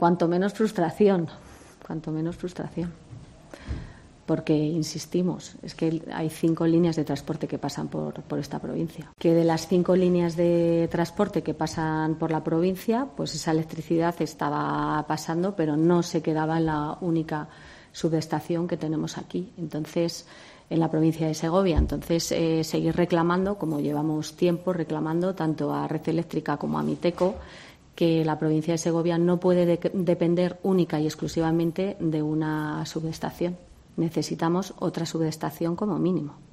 Cuanto menos frustración. Porque, insistimos, es que hay 5 líneas de transporte que pasan por esta provincia. Que de las 5 líneas de transporte que pasan por la provincia, pues esa electricidad estaba pasando, pero no se quedaba en la única subestación que tenemos aquí. Entonces, en la provincia de Segovia. Entonces, seguir reclamando, como llevamos tiempo reclamando, tanto a Red Eléctrica como a Miteco, que la provincia de Segovia no puede depender única y exclusivamente de una subestación. Necesitamos otra subestación como mínimo.